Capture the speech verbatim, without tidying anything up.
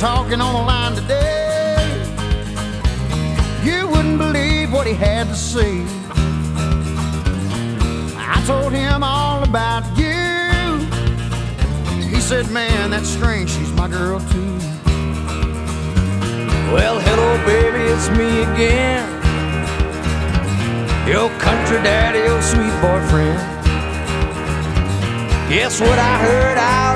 talking on the line today. You wouldn't believe what he had to say. I told him all about you. He said, man, that's strange, she's my girl too. Well, hello, baby, it's me again. Your country daddy, your sweet boyfriend. Guess what I heard out